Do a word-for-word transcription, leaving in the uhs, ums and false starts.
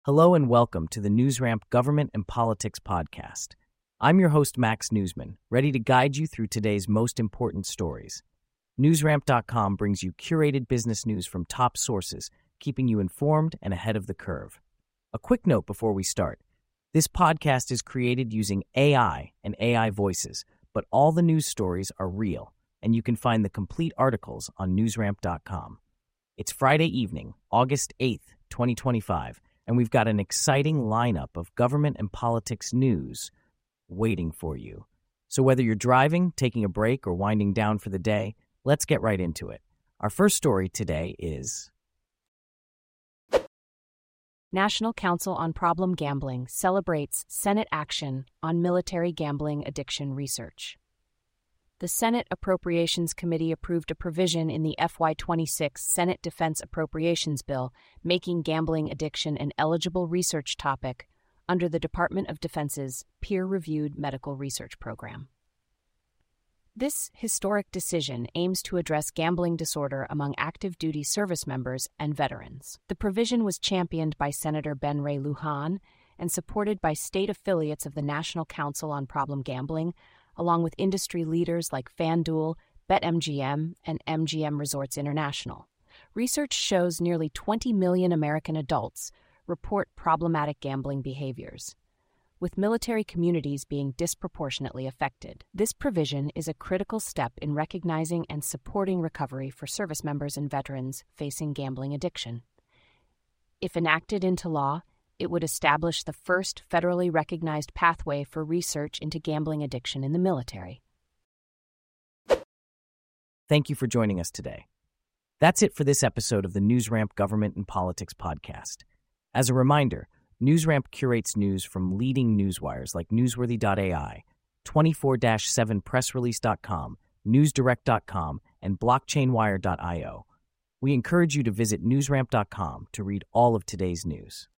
Hello and welcome to the NewsRamp Government and Politics podcast. I'm your host, Max Newsman, ready to guide you through today's most important stories. NewsRamp dot com brings you curated business news from top sources, keeping you informed and ahead of the curve. A quick note before we start. This podcast is created using A I and A I voices, but all the news stories are real, and you can find the complete articles on NewsRamp dot com. It's Friday evening, August eighth, twenty twenty-five, and we've got an exciting lineup of government and politics news waiting for you. So whether you're driving, taking a break, or winding down for the day, let's get right into it. Our first story today is National Council on Problem Gambling celebrates Senate action on military gambling addiction research. The Senate Appropriations Committee approved a provision in the F Y twenty-six Senate Defense Appropriations Bill making gambling addiction an eligible research topic under the Department of Defense's peer-reviewed medical research program. This historic decision aims to address gambling disorder among active duty service members and veterans. The provision was championed by Senator Ben Ray Lujan and supported by state affiliates of the National Council on Problem Gambling, along with industry leaders like FanDuel, BetMGM, and M G M Resorts International. Research shows nearly twenty million American adults report problematic gambling behaviors, with military communities being disproportionately affected. This provision is a critical step in recognizing and supporting recovery for service members and veterans facing gambling addiction. If enacted into law, it would establish the first federally recognized pathway for research into gambling addiction in the military. Thank you for joining us today. That's it for this episode of the NewsRamp Government and Politics podcast. As a reminder, NewsRamp curates news from leading newswires like Newsworthy dot A I, twenty-four seven press release dot com, newsdirect dot com, and blockchain wire dot io. We encourage you to visit newsramp dot com to read all of today's news.